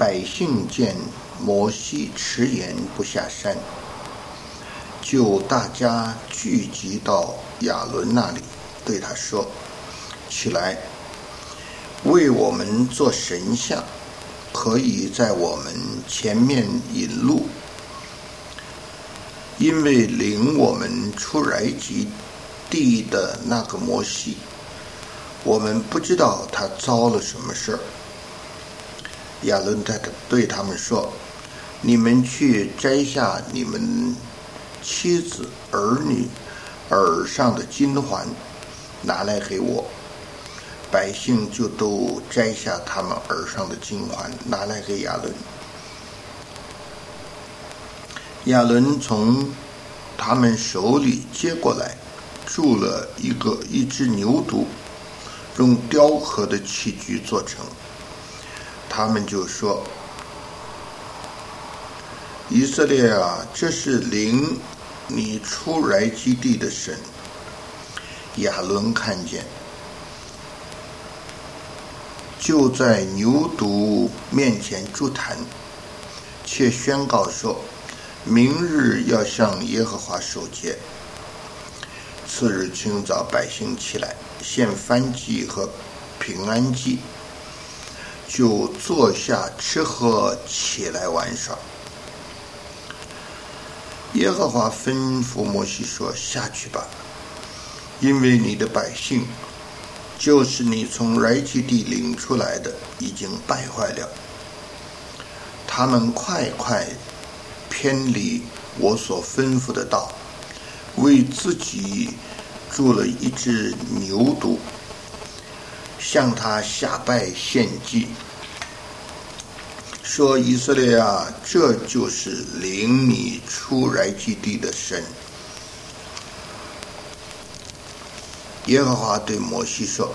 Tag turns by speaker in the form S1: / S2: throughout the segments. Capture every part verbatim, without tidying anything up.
S1: 百姓见摩西迟延不下山，就大家聚集到亚伦那里，对他说：起来，为我们做神像，可以在我们前面引路。因为领我们出埃及地的那个摩西，我们不知道他遭了什么事儿。亚伦对他们说：你们去摘下你们妻子儿女耳上的金环，拿来给我。百姓就都摘下他们耳上的金环，拿来给亚伦。亚伦从他们手里接过来，铸了一个一只牛犊，用雕刻的器具做成。他们就说：以色列啊，这是领你出埃及地的神。亚伦看见，就在牛犊面前筑坛，且宣告说：明日要向耶和华守节。次日清早，百姓起来献燔祭和平安祭，就坐下吃喝，起来玩耍。耶和华吩咐摩西说：下去吧，因为你的百姓，就是你从埃及地领出来的，已经败坏了。他们快快偏离我所吩咐的道，为自己铸了一只牛犊，向他下拜献祭，说：以色列啊，这就是领你出埃及地的神。耶和华对摩西说：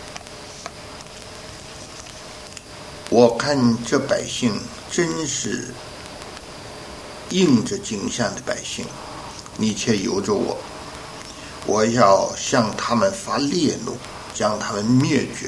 S1: 我看这百姓真是应着景象的百姓，你且由着我，我要向他们发烈怒，将他们灭绝，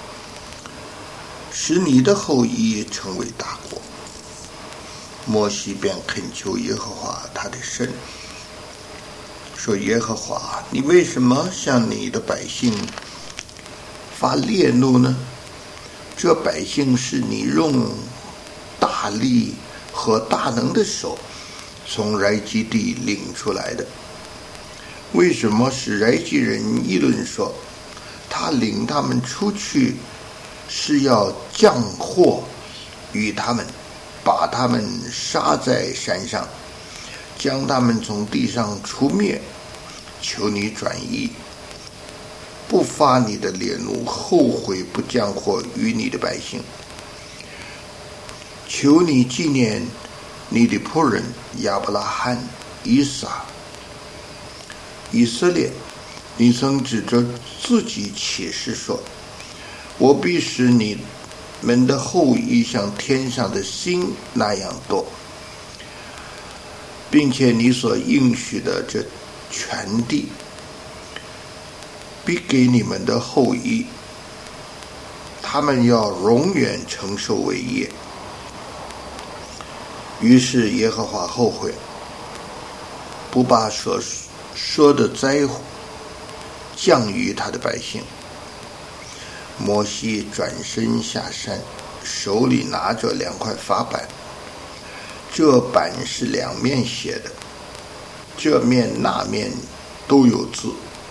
S1: 使你的后裔成为大国。摩西便恳求耶和华他的神，说：耶和华，你为什么向你的百姓发烈怒呢？这百姓是你用大力和大能的手从埃及地领出来的，为什么使埃及人议论说，他领他们出去是要降祸与他们，把他们杀在山上，将他们从地上除灭？求你转意，不发你的烈怒，后悔不降祸于你的百姓。求你纪念你的仆人亚伯拉罕、以撒、以色列，你曾指着自己起誓说：我必使你们的后裔像天上的星那样多，并且你所应许的这全地必给你们的后裔，他们要永远承受为业。于是耶和华后悔，不把所说的灾祸降于他的百姓。摩西转身下山，手里拿着两块法板，这板是两面写的，这面那面都有字，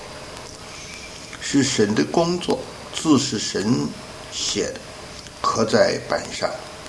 S1: 是神的工作，字是神写的，刻在板上。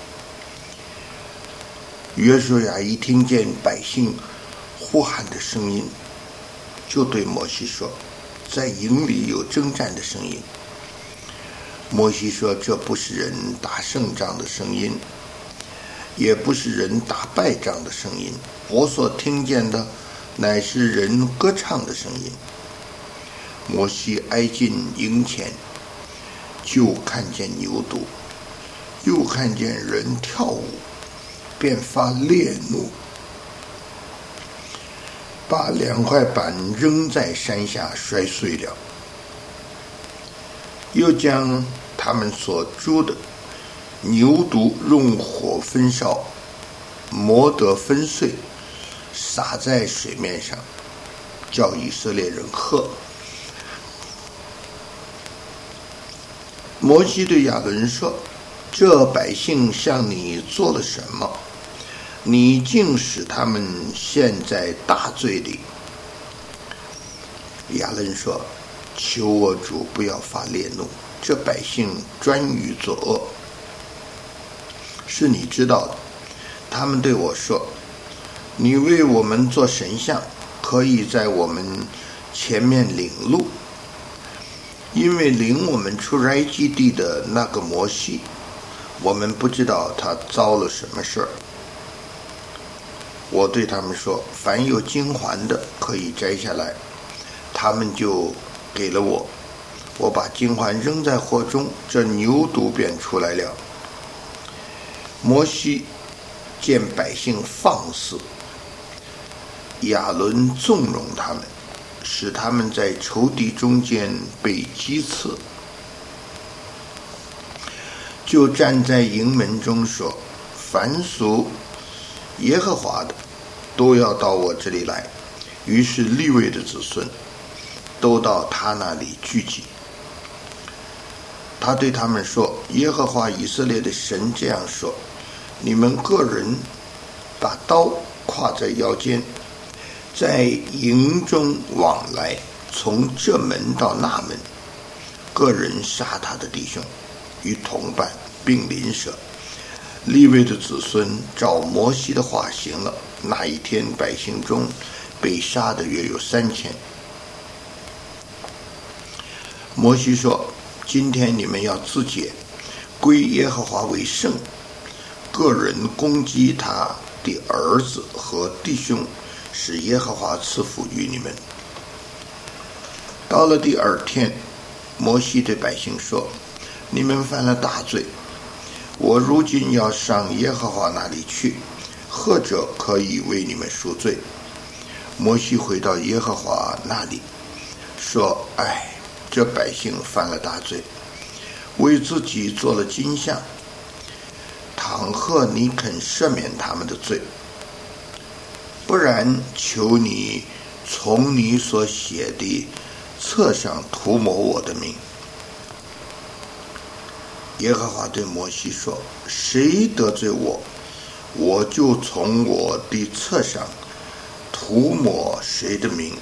S1: 约书亚一听见百姓呼喊的声音，就对摩西说：在营里有征战的声音。摩西说：这不是人打胜仗的声音，也不是人打败仗的声音，我所听见的乃是人歌唱的声音。摩西挨近营前，就看见牛犊，又看见人跳舞，便发烈怒，把两块板扔在山下，摔碎了，又将他们所铸的牛犊用火焚烧，磨得粉碎，撒在水面上，叫以色列人喝。摩西对亚伦说：这百姓向你做了什么？你竟使他们陷在大罪里。亚伦说：求我主不要发烈怒，这百姓专于作恶，是你知道的。他们对我说：你为我们做神像，可以在我们前面领路，因为领我们出埃及地的那个摩西，我们不知道他遭了什么事儿。我对他们说：凡有金环的可以摘下来。他们就给了我，我把金环扔在火中，这牛犊便出来了。摩西见百姓放肆，亚伦纵容他们，使他们在仇敌中间被击刺，就站在营门中说：凡属耶和华的都要到我这里来。于是利未的子孙都到他那里聚集。他对他们说：耶和华以色列的神这样说，你们个人把刀挎在腰间，在营中往来，从这门到那门，个人杀他的弟兄，与同伴并邻舍。利未的子孙照摩西的话行了。那一天百姓中被杀的约有三千。摩西说：今天你们要自洁，归耶和华为圣，个人攻击他的儿子和弟兄，使耶和华赐福于你们。到了第二天，摩西对百姓说：你们犯了大罪，我如今要上耶和华那里去，或者可以为你们赎罪。摩西回到耶和华那里，说：哎，这百姓犯了大罪，为自己做了金像，倘或你肯赦免他们的罪，不然求你从你所写的册上涂抹我的名。耶和华对摩西说：谁得罪我，我就从我的册上涂抹谁的名。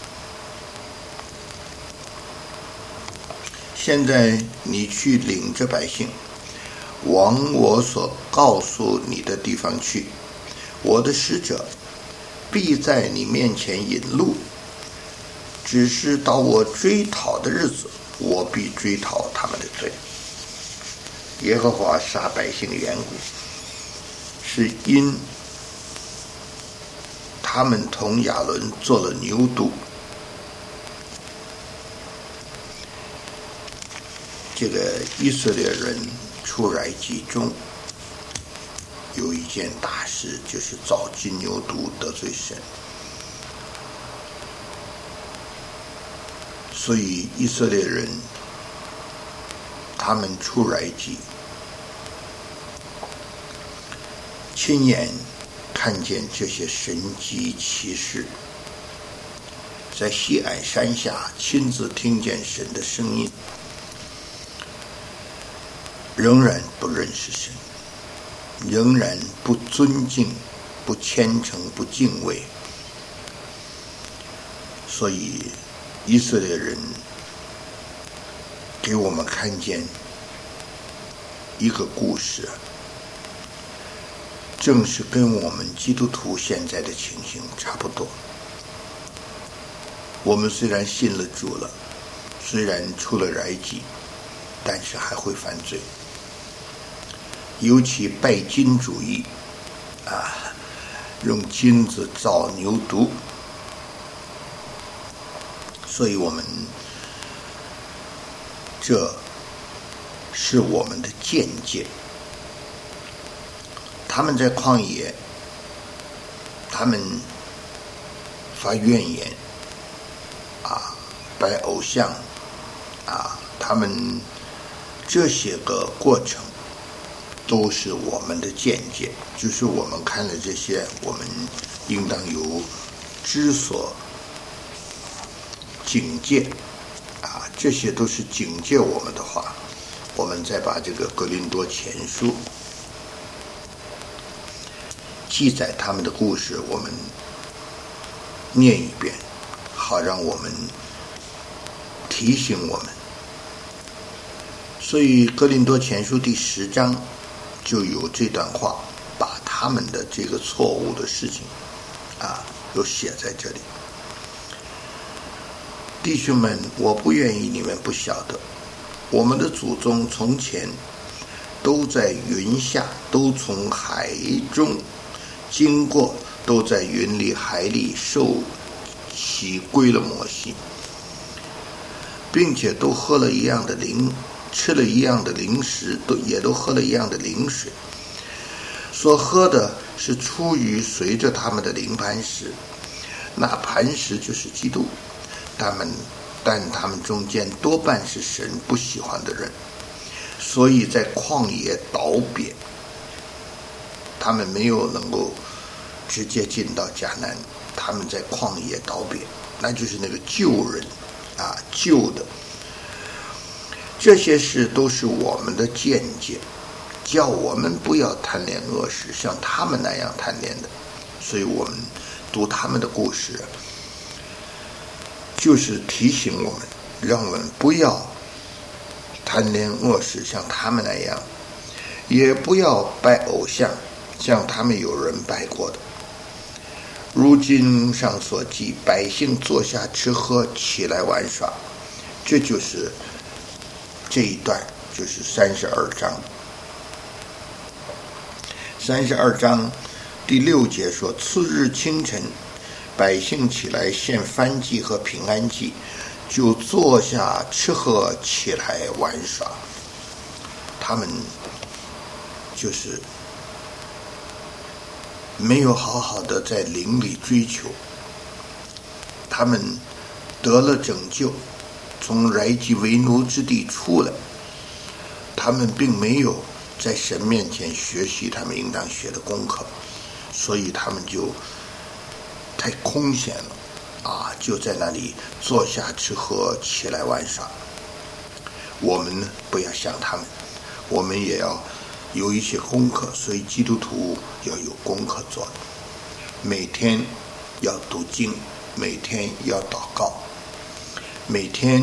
S1: 现在你去领着百姓往我所告诉你的地方去，我的使者必在你面前引路，只是到我追讨的日子，我必追讨他们的罪。耶和华杀百姓的缘故，是因他们同亚伦做了牛犊。这个以色列人出埃及中有一件大事，就是造金牛犊得罪神，所以以色列人他们出埃及，亲眼看见这些神迹奇事，在西岸山下亲自听见神的声音，仍然不认识神，仍然不尊敬，不虔诚，不敬畏。所以以色列人给我们看见一个故事，正是跟我们基督徒现在的情形差不多。我们虽然信了主了，虽然出了埃及，但是还会犯罪，尤其拜金主义啊，用金子造牛犊。所以我们这是我们的见解。他们在旷野，他们发怨言啊，拜偶像啊，他们这些个过程都是我们的见解，就是我们看了这些，我们应当有知所警戒啊，这些都是警戒我们的话。我们再把这个哥林多前书记载他们的故事，我们念一遍，好让我们提醒我们。所以哥林多前书第十章就有这段话，把他们的这个错误的事情啊，都写在这里。弟兄们，我不愿意你们不晓得，我们的祖宗从前都在云下，都从海中经过，都在云里海里受洗归了摩西，并且都喝了一样的灵，吃了一样的零食，都也都喝了一样的灵水。所喝的是出于随着他们的灵磐石，那磐石就是基督。他们但他们中间多半是神不喜欢的人，所以在旷野倒瘪。他们没有能够直接进到迦南，他们在旷野倒瘪，那就是那个救人啊，救的。这些事都是我们的见解，叫我们不要贪恋恶事，像他们那样贪恋的。所以我们读他们的故事，就是提醒我们，让我们不要贪恋恶事，像他们那样，也不要拜偶像，像他们有人拜过的。如今上所记，百姓坐下吃喝，起来玩耍，这就是这一段，就是三十二章。三十二章第六节说，次日清晨，百姓起来献燔祭和平安祭，就坐下吃喝，起来玩耍。他们就是没有好好的在灵里追求，他们得了拯救，从埃及为奴之地出来，他们并没有在神面前学习他们应当学的功课，所以他们就太空闲了啊，就在那里坐下吃喝，起来玩耍。我们呢，不要像他们，我们也要有一些功课，所以基督徒要有功课做，每天要读经，每天要祷告，每天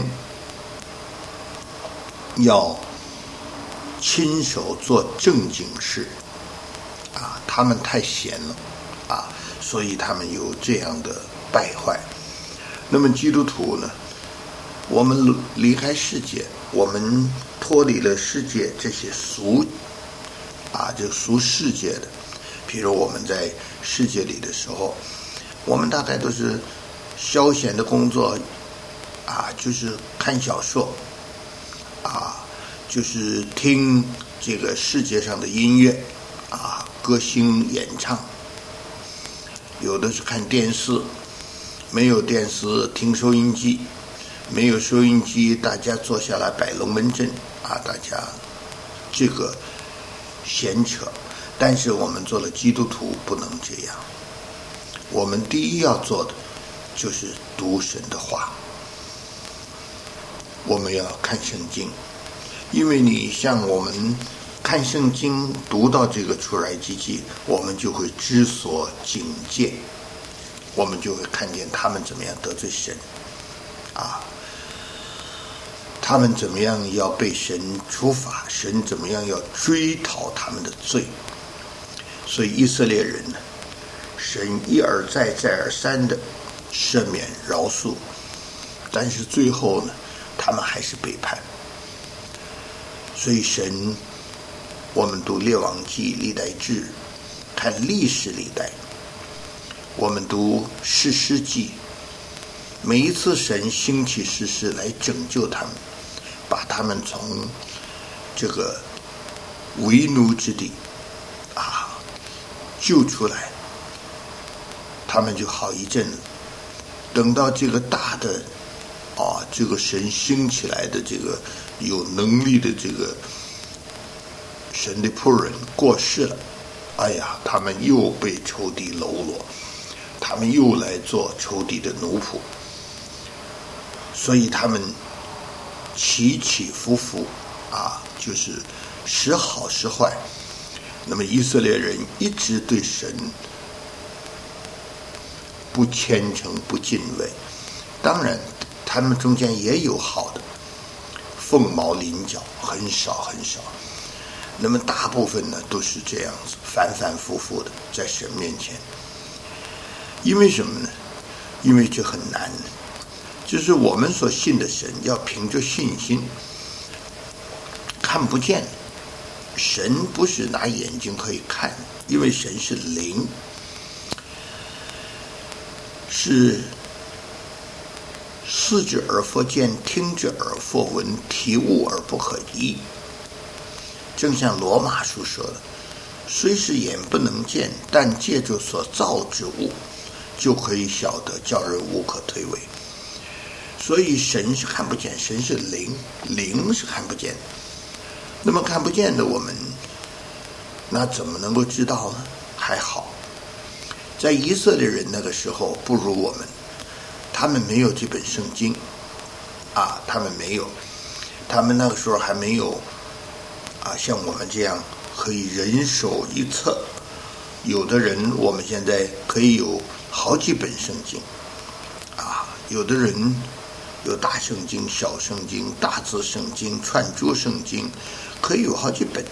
S1: 要亲手做正经事啊。他们太闲了啊，所以他们有这样的败坏。那么基督徒呢，我们离开世界，我们脱离了世界这些俗啊，就俗世界的。比如我们在世界里的时候，我们大概都是消闲的工作啊，就是看小说啊，就是听这个世界上的音乐啊，歌星演唱。有的是看电视，没有电视听收音机，没有收音机大家坐下来摆龙门阵啊，大家这个闲扯。但是我们做了基督徒不能这样，我们第一要做的就是读神的话，我们要看圣经。因为你像我们看圣经读到这个出埃及记，我们就会知所警戒，我们就会看见他们怎么样得罪神啊，他们怎么样要被神处罚，神怎么样要追讨他们的罪。所以以色列人呢，神一而再再而三的赦免饶恕，但是最后呢，他们还是背叛。所以神，我们读列王纪、历代志，看历史历代，我们读士师记，每一次神兴起士师来拯救他们，把他们从这个为奴之地啊救出来，他们就好一阵子。等到这个大的啊，这个神兴起来的这个有能力的这个神的仆人过世了，哎呀，他们又被仇敌喽啰，他们又来做仇敌的奴仆，所以他们起起伏伏啊，就是时好时坏。那么以色列人一直对神不虔诚不敬畏，当然他们中间也有好的，凤毛麟角，很少很少。那么大部分呢都是这样子反反复复的在神面前。因为什么呢？因为这很难，就是我们所信的神要凭着信心，看不见，神不是拿眼睛可以看，因为神是灵，是视之而复见，听之而复闻，体悟而不可移。正像罗马书说的，虽是眼不能见，但借着所造之物就可以晓得，叫人无可推诿。所以神是看不见，神是灵，灵是看不见的。那么看不见的我们，那怎么能够知道呢？还好，在以色列人那个时候不如我们，他们没有这本圣经啊，他们没有，他们那个时候还没有啊，像我们这样可以人手一册。有的人我们现在可以有好几本圣经啊，有的人有大圣经、小圣经、大字圣经、串珠圣经，可以有好几本。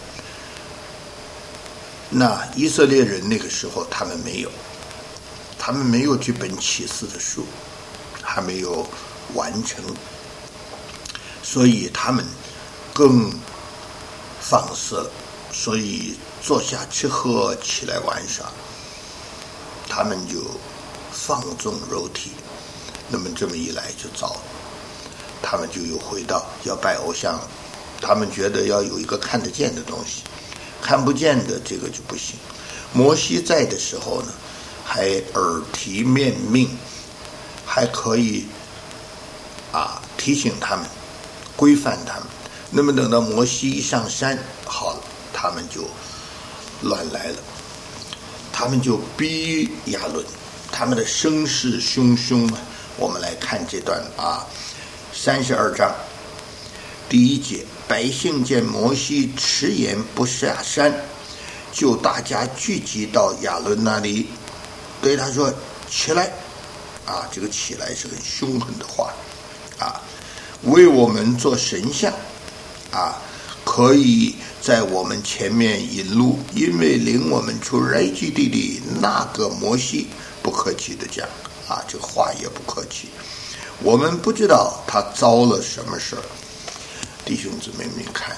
S1: 那以色列人那个时候他们没有，他们没有这本启示的书，还没有完成，所以他们更放肆了，所以坐下吃喝，起来玩耍，他们就放纵肉体。那么这么一来就糟了，他们就又回到要拜偶像了。他们觉得要有一个看得见的东西，看不见的这个就不行。摩西在的时候呢，还耳提面命，还可以啊提醒他们，规范他们。那么等到摩西一上山，好了，他们就乱来了，他们就逼亚伦，他们的声势汹汹啊。我们来看这段啊，三十二章第一节，百姓见摩西迟延不下山，就大家聚集到亚伦那里，对他说：“起来！”啊，这个起来是很凶狠的话啊，为我们做神像啊，可以在我们前面引路，因为领我们出埃及地的那个摩西，不客气的讲啊，这个话也不客气。我们不知道他遭了什么事儿。弟兄姊妹们看，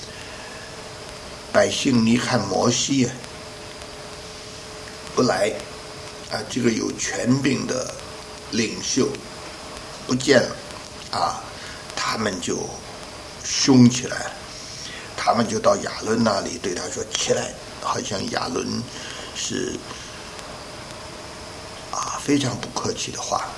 S1: 百姓你看摩西啊，不来啊，这个有权柄的领袖不见了啊，他们就凶起来了，他们就到亚伦那里对他说：“起来！”好像亚伦是啊非常不客气的话，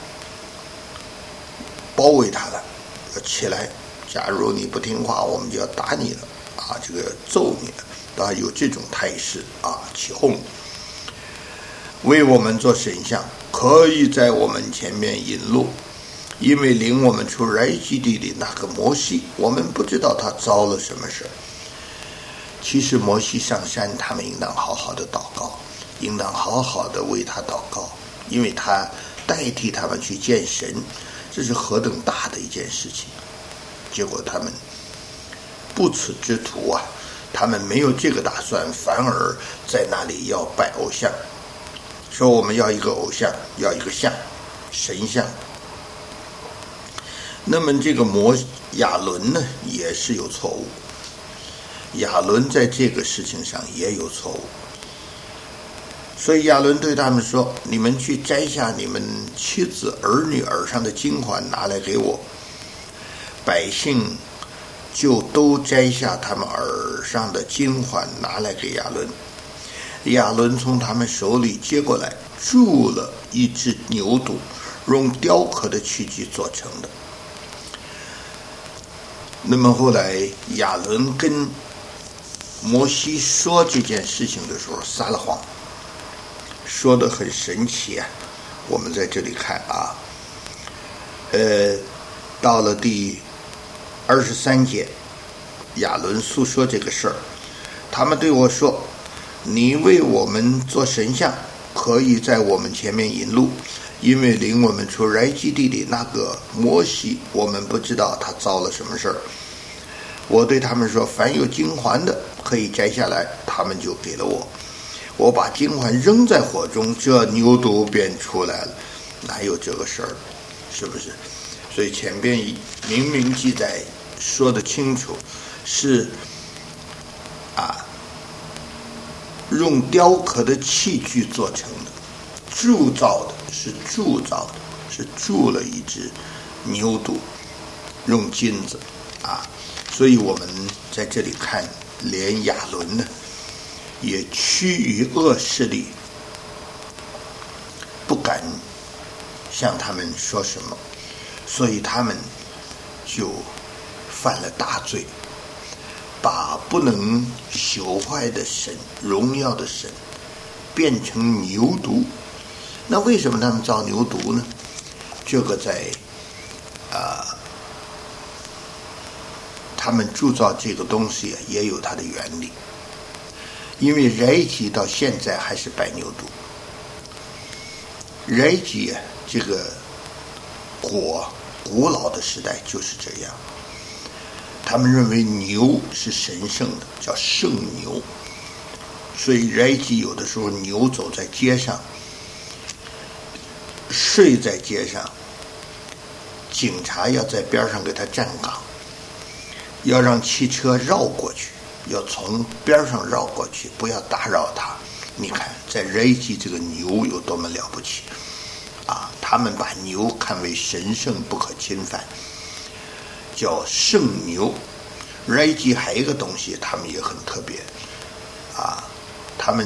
S1: 包围他了，要起来。假如你不听话，我们就要打你了啊，这个揍你了，当然有这种态势啊，起哄。为我们做神像，可以在我们前面引路，因为领我们出埃及地的那个摩西，我们不知道他遭了什么事。其实摩西上山，他们应当好好的祷告，应当好好的为他祷告，因为他代替他们去见神，这是何等大的一件事情。结果他们不耻之徒啊，他们没有这个打算，反而在那里要拜偶像，说我们要一个偶像，要一个像，神像。那么这个摩亚伦呢，也是有错误，亚伦在这个事情上也有错误。所以亚伦对他们说：“你们去摘下你们妻子儿女耳上的金环，拿来给我。”百姓就都摘下他们耳上的金环，拿来给亚伦。亚伦从他们手里接过来，铸了一只牛犊，用雕刻的器具做成的。那么后来亚伦跟摩西说这件事情的时候撒了谎，说得很神奇啊。我们在这里看啊，呃，到了第二十三节，亚伦诉说这个事儿，他们对我说：“你为我们做神像，可以在我们前面引路，因为领我们出埃及地的那个摩西，我们不知道他遭了什么事儿。”我对他们说：“凡有金环的，可以摘下来。”他们就给了我。我把金环扔在火中，这牛犊便出来了。哪有这个事儿？是不是？所以前边明明记载说得清楚，是啊，用雕刻的器具做成的，铸造的是铸造的，是铸了一只牛犊，用金子啊。所以我们在这里看，连亚伦呢，也趋于恶势力，不敢向他们说什么，所以他们就犯了大罪，把不能朽坏的神、荣耀的神变成牛犊。那为什么他们造牛犊呢？这个在啊、呃，他们铸造这个东西也有它的原理。因为埃及到现在还是拜牛犊，埃及这个国古老的时代就是这样，他们认为牛是神圣的，叫圣牛，所以埃及有的时候牛走在街上，睡在街上，警察要在边上给他站岗，要让汽车绕过去，要从边上绕过去，不要打扰他。你看在埃及这个牛有多么了不起啊！他们把牛看为神圣不可侵犯，叫圣牛。埃及还有一个东西他们也很特别啊，他们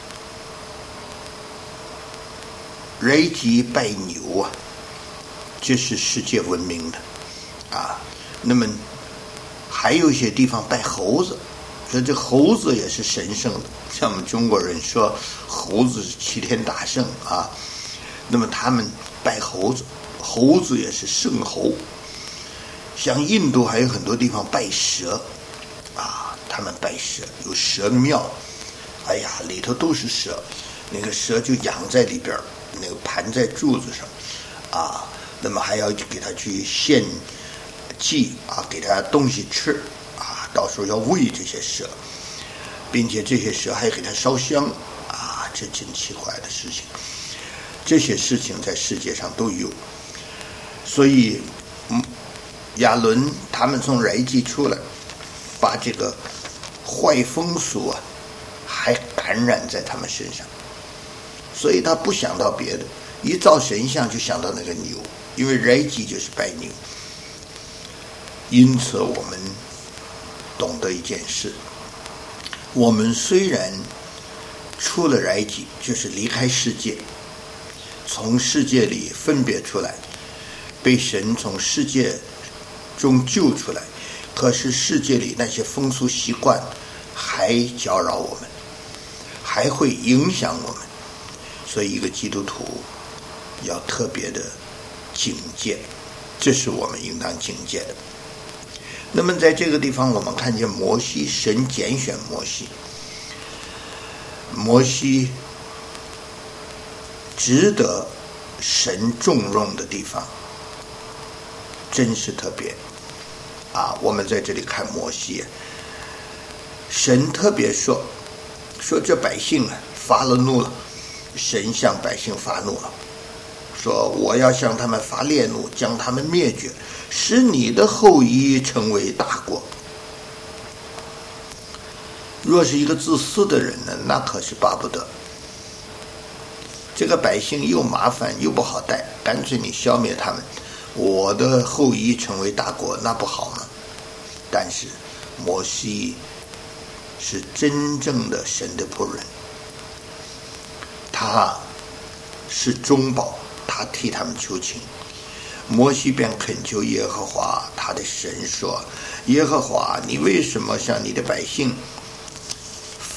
S1: 埃及拜牛啊，这是世界闻名的啊。那么还有一些地方拜猴子，说这猴子也是神圣的，像我们中国人说猴子是齐天大圣啊。那么他们拜猴子，猴子也是圣猴。像印度还有很多地方拜蛇啊，他们拜蛇，有蛇庙，哎呀，里头都是蛇，那个蛇就养在里边，那个盘在柱子上啊，那么还要给他去献祭啊，给他东西吃啊，到时候要喂这些蛇，并且这些蛇还给他烧香啊，这真奇怪的事情。这些事情在世界上都有，所以嗯，亚伦他们从埃及出来，把这个坏风俗啊还感染在他们身上，所以他不想到别的，一造神像就想到那个牛，因为埃及就是拜牛。因此我们懂得一件事，我们虽然出了埃及，就是离开世界，从世界里分别出来，被神从世界中救出来，可是世界里那些风俗习惯还搅扰我们，还会影响我们，所以一个基督徒要特别的警戒，这是我们应当警戒的。那么在这个地方我们看见摩西，神拣选摩西，摩西值得神重用的地方真是特别啊！我们在这里看摩西，神特别说说这百姓啊发了怒了，神向百姓发怒了，说我要向他们发烈怒，将他们灭绝，使你的后裔成为大国。若是一个自私的人呢，那可是巴不得。这个百姓又麻烦又不好带，干脆你消灭他们，我的后裔成为大国，那不好吗？但是摩西是真正的神的仆人，他是中保，他替他们求情。摩西便恳求耶和华他的神说，耶和华，你为什么向你的百姓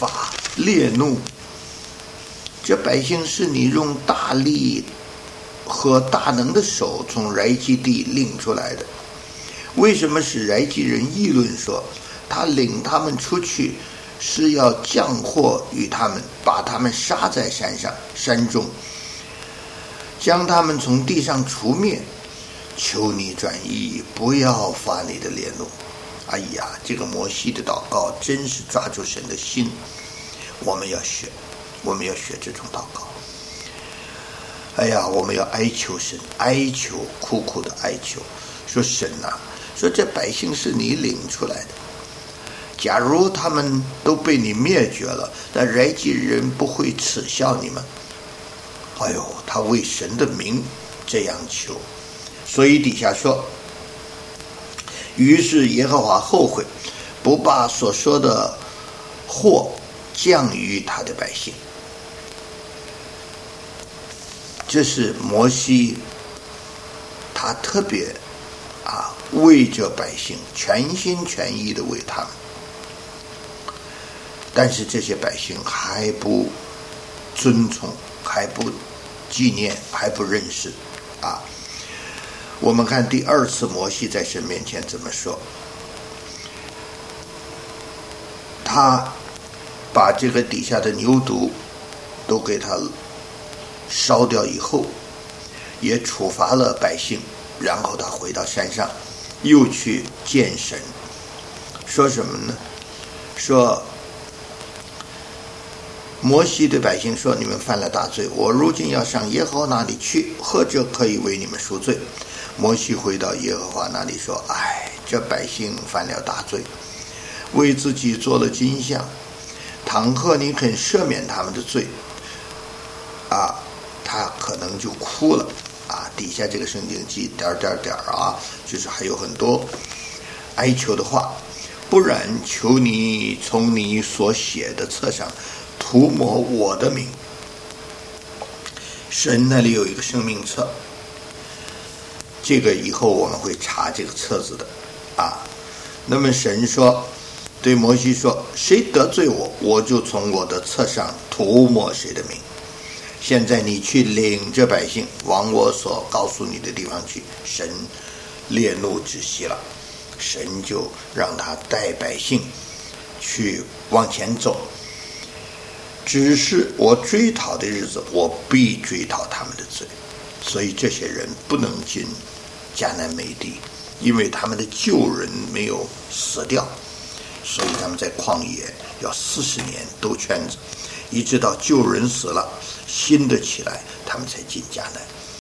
S1: 发烈怒。这百姓是你用大力和大能的手从埃及地领出来的，为什么使埃及人议论说，他领他们出去是要降祸于他们，把他们杀在山上山中，将他们从地上除灭？求你转意，不要发你的烈怒。哎呀，这个摩西的祷告真是抓住神的心，我们要学，我们要学这种祷告。哎呀，我们要哀求神，哀求，苦苦的哀求，说神啊，说这百姓是你领出来的，假如他们都被你灭绝了，那埃及人不会耻笑你们。哎呦，他为神的名这样求，所以底下说，于是耶和华后悔，不把所说的祸降于他的百姓。这是摩西他特别啊为着百姓全心全意的为他们，但是这些百姓还不遵从，还不纪念，还不认识啊。我们看第二次摩西在神面前怎么说，他把这个底下的牛犊都给他烧掉以后，也处罚了百姓，然后他回到山上又去见神，说什么呢？说摩西对百姓说，你们犯了大罪，我如今要上耶和华那里去，或者可以为你们赎罪。摩西回到耶和华那里说，哎，这百姓犯了大罪，为自己做了金像，倘若你肯赦免他们的罪啊，他可能就哭了啊。底下这个圣经记点点点啊，就是还有很多哀求的话，不然求你从你所写的册上涂抹我的名。神那里有一个生命册，这个以后我们会查这个册子的啊。那么神说，对摩西说，谁得罪我，我就从我的册上涂抹谁的名。现在你去领着百姓往我所告诉你的地方去。神烈怒止息了，神就让他带百姓去往前走，只是我追讨的日子，我必追讨他们的罪。所以这些人不能进迦南美地，因为他们的旧人没有死掉，所以他们在旷野要四十年兜圈子，一直到旧人死了，新的起来，他们才进迦南。